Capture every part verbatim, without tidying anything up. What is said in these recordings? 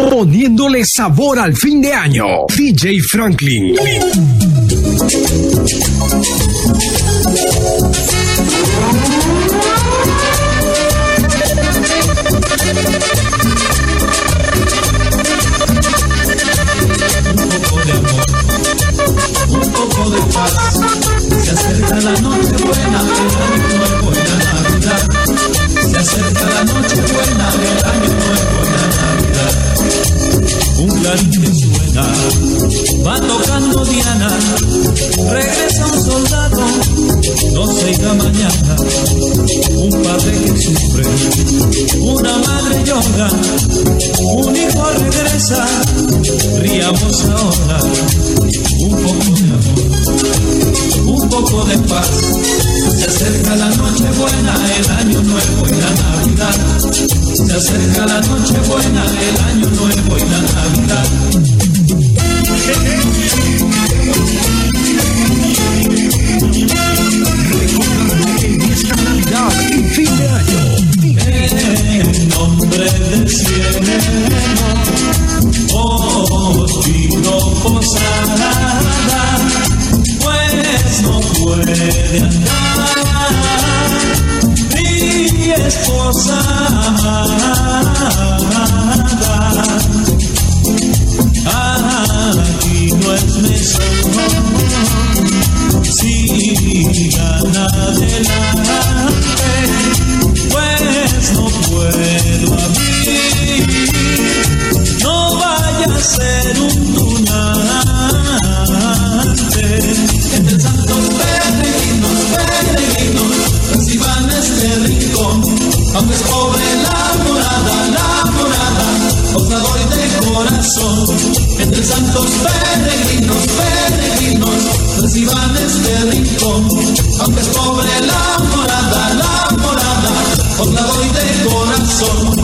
Poniéndole sabor al fin de año. D J Franklin. Un poco de paz, se acerca la noche buena, el año nuevo y la Navidad. Se acerca la noche buena, el año nuevo y la Navidad. Un clarín que suena, va tocando Diana, regresa un soldado, doce y la mañana. Un padre que sufre, una madre llora, un hijo regresa, riamos ahora. Un poco de amor, un poco de paz. Se acerca la noche buena, el año nuevo y la Navidad. Se acerca la noche buena, el año nuevo y la Navidad. En esta Navidad y fin de año. En nombre del cielo os pido posada, pues no puede andar mi esposa amada. Aquí no es mesón, sigan adelante, pues no puedo abrir. No vaya a ser un tunante. Entre santos peregrinos, peregrinos, reciban este rincón. Aunque es pobre la morada, la morada, os la doy de corazón. Entre santos peregrinos, peregrinos, reciban este rincón. Aunque es pobre la morada, la morada, os la doy de corazón.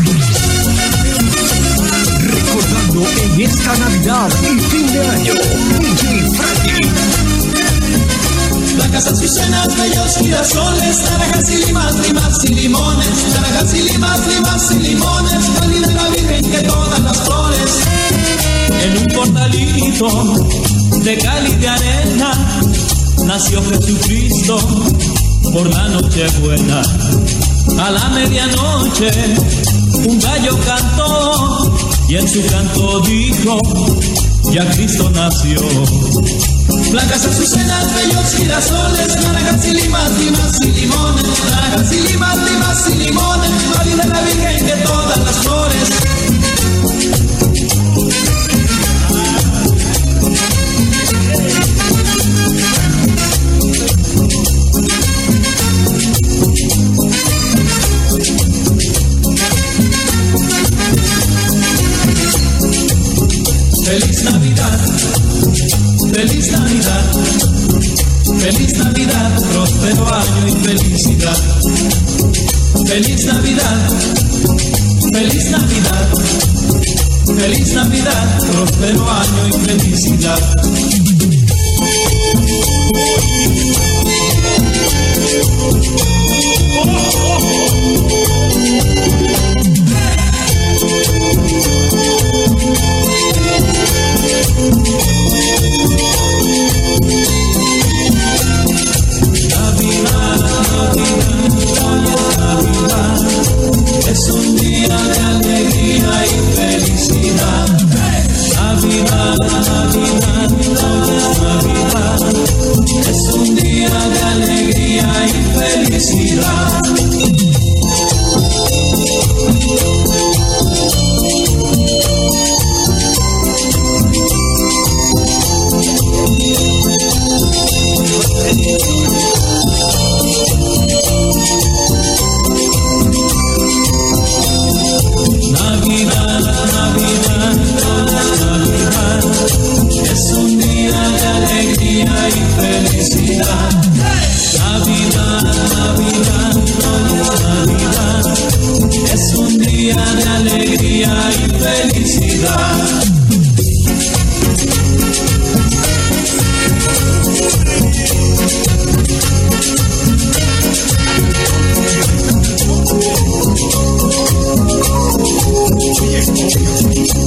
Recordando en esta Navidad y fin de año, D J Franklin. Blancas azucenas, bellos girasoles, naranjas y limas, limas y limones, naranjas y limas, limas y limones, Cali de la Virgen que todas las flores. En un portalito de Cali de arena nació Jesucristo por la noche buena. A la medianoche un gallo cantó y en su canto dijo: ya Cristo nació. Blancas azucenas, bellos girasoles, naranjas y limas, limas y limones, naranjas y limas, limas y limones, Cali de la Virgen de todas las flores. Feliz Navidad, feliz Navidad, feliz Navidad, próspero año y felicidad. Feliz Navidad, feliz Navidad, feliz Navidad, próspero año y felicidad. Es un día de alegría y felicidad. Navidad, Navidad, Navidad. Es un día de alegría y felicidad. Navidad, Navidad, Navidad, es un día de alegría y felicidad. Navidad, Navidad, Navidad, es un día de alegría y felicidad. Oye,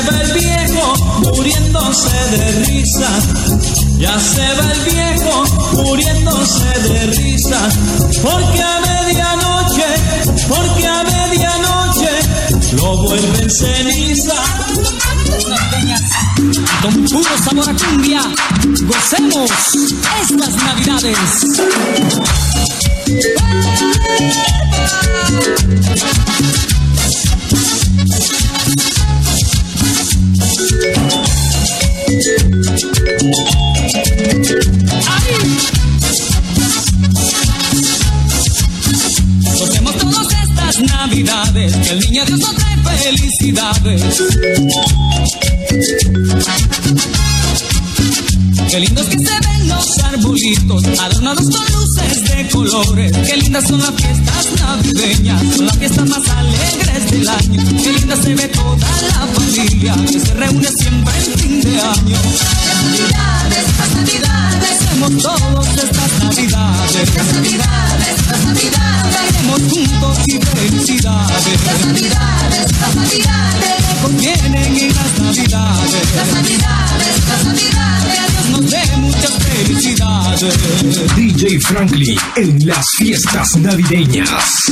va el viejo muriéndose de risa. Ya se va el viejo muriéndose de risa. Porque a medianoche, porque a medianoche lo vuelven ceniza. Con puro sabor a cumbia, gocemos estas navidades. ¡Ay! Gocemos todas estas navidades, que el niño Dios nos trae felicidades. Qué lindos que se ven los arbolitos, adornados con luces de colores. Qué lindas son las fiestas navideñas, son las fiestas más alegres del año. Qué linda se ve toda la familia, que se reúne siempre en fin de año. Estas navidades, estas navidades, hacemos todos estas navidades. Estas navidades, estas navidades, haremos juntos y felicidades. Estas navidades, estas navidades, que contienen en las navidades. Las navidades, las navidades, Dios nos dé muchas felicidades. D J Franklin en las fiestas navideñas.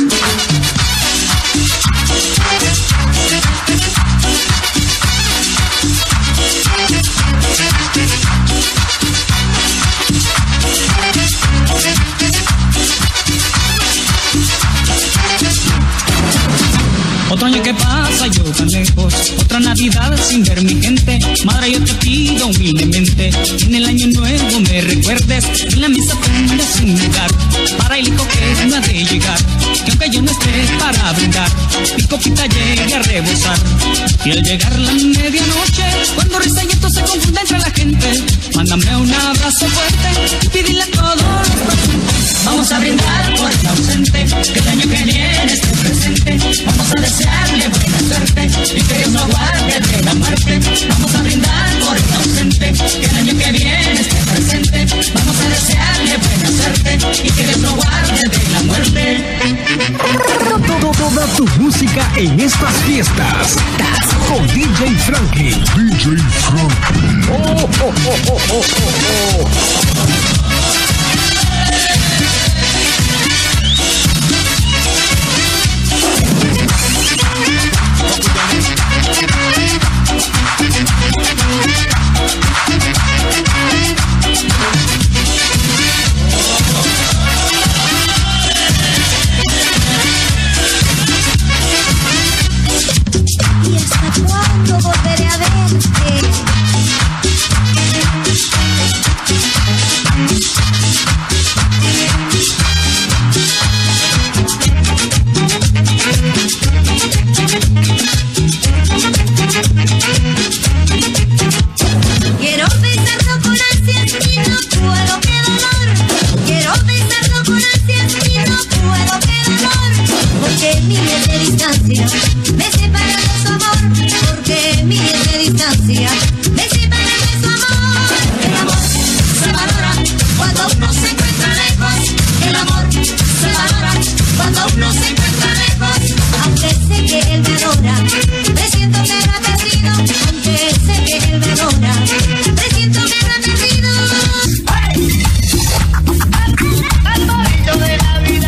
Otro año que pasa yo tan lejos, otra Navidad sin ver mi gente. Madre, yo te pido humildemente, en el año nuevo me recuerdes, en la mesa pongas un lugar para el hijo que no ha de llegar, que aunque yo no esté para brindar, mi copita llegue a rebosar. Y al llegar la medianoche, cuando risa y esto se confunde entre la gente, mándame un abrazo fuerte y pídele a todos los presentes. Vamos a brindar por el ausente, que el año que viene esté presente. Vamos a desearle buena suerte y que Dios no guarde de la muerte. Vamos a brindar por el ausente, que el año que viene esté presente. Vamos a desearle buena suerte y que Dios no guarde de la muerte. Toda tu música en estas fiestas con D J Franklin. D J Franklin. Oh, oh, oh, oh, oh, oh. ¿Y hasta cuándo volveré a verte? Quiero besarlo con ansias y no puedo, qué dolor. Quiero besarlo con ansias y no puedo, qué dolor. Porque miles de distancia me separan de su amor. Porque miles de distancia me separan de su amor. El amor se valora cuando uno se encuentra lejos. El amor se valora cuando uno se encuentra lejos. Aunque sé que él me adora, presiento que me ha perdido. Aunque sé que él me adora, presiento que me ha perdido. ¡Ay! Al momento de la vida.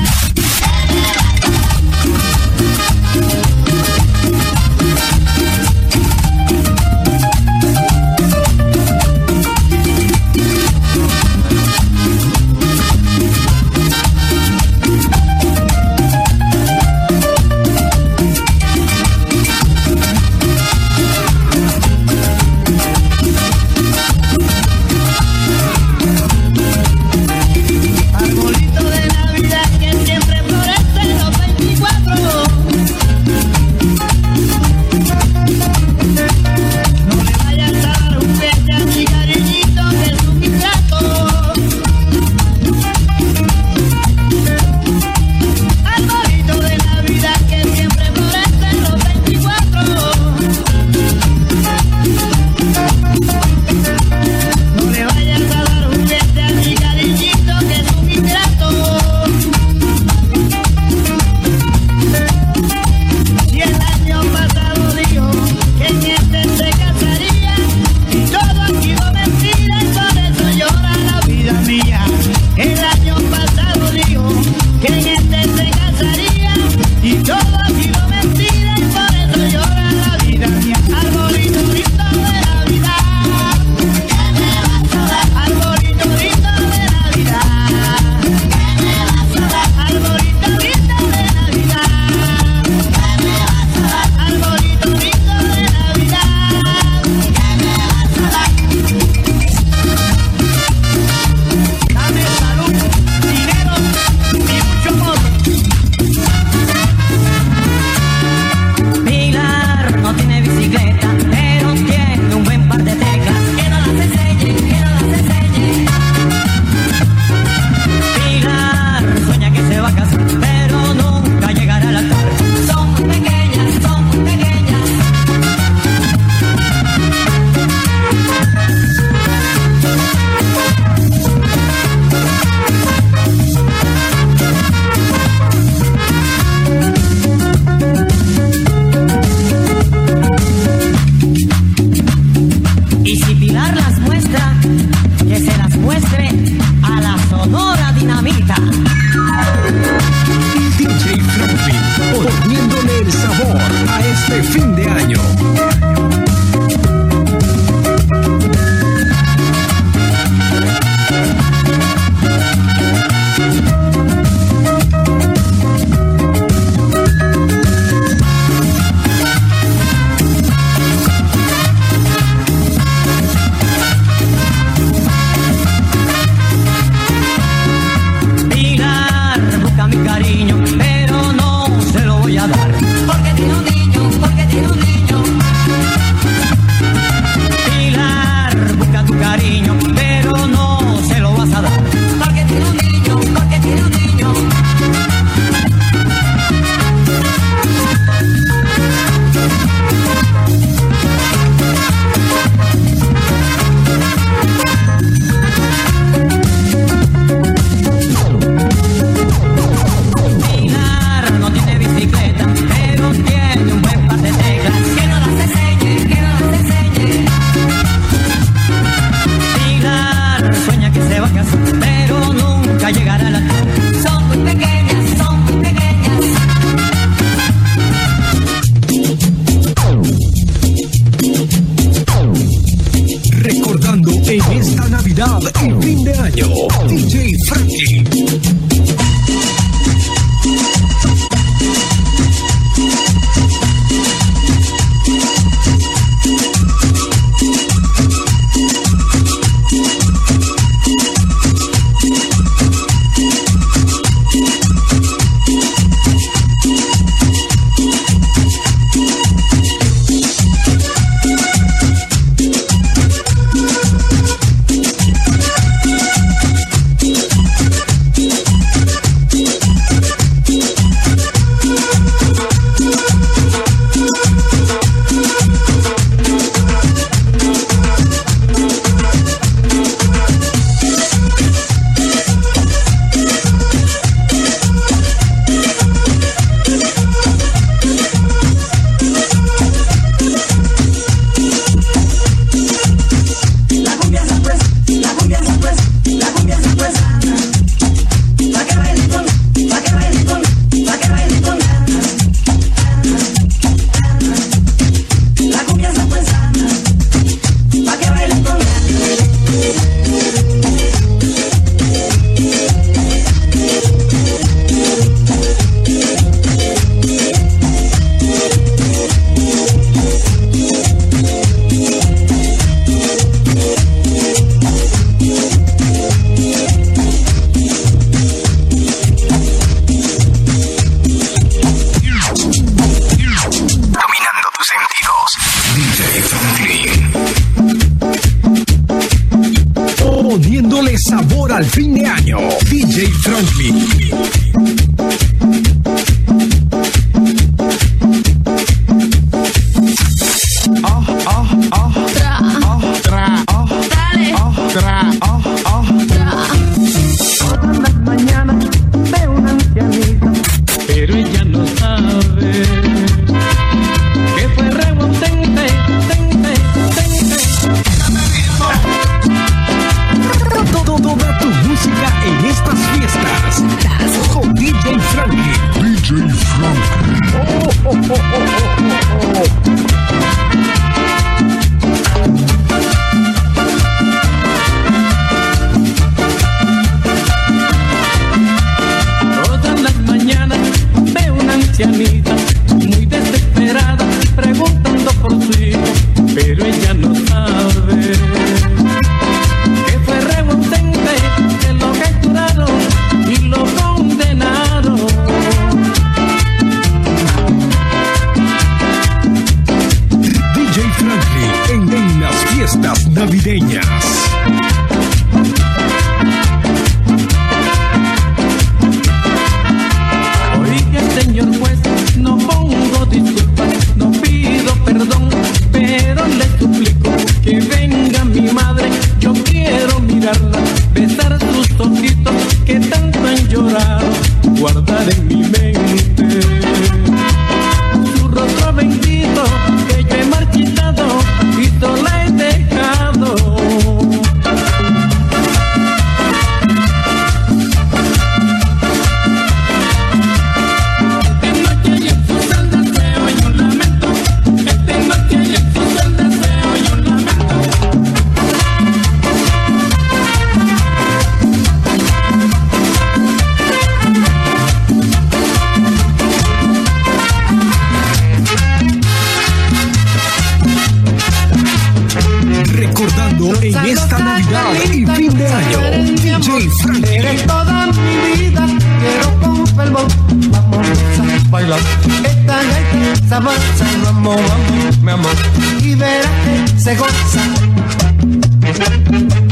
En esta Navidad y fin de año, D J Frankie. Poniéndole sabor al fin de año, D J Frankie. Ah, ah, ah, tra, ah, tra, ah, dale, ah, tra, ah, ah, tra. Todas las mañanas veo una ancianita, pero ella no sabe que fue rebotente, tente, tente. Toda tu música en estas fiestas con D J Frankie. D J Frankie. Oh, oh, oh, oh, oh, oh. Todas las mañanas veo una ancianita muy desesperada preguntando por su hijo, pero ella no sabe que fue rebotente, que lo capturaron y lo condenaron. D J Frankie en, en las fiestas navideñas. Señor juez, no pongo disculpas, no pido perdón, pero le suplico que venga mi madre. Yo quiero mirarla, besar sus ojitos que tanto han llorado, guardar en mi mente su rostro bendito que yo he marchitado y sola he dejado. Recordando en esta Navidad y fin de año, D J Frankie. Eres toda mi vida, quiero con fervor. Vamos a bailar esta gaita sabrosa, vamos, vamos, mi amor, y verás que se goza.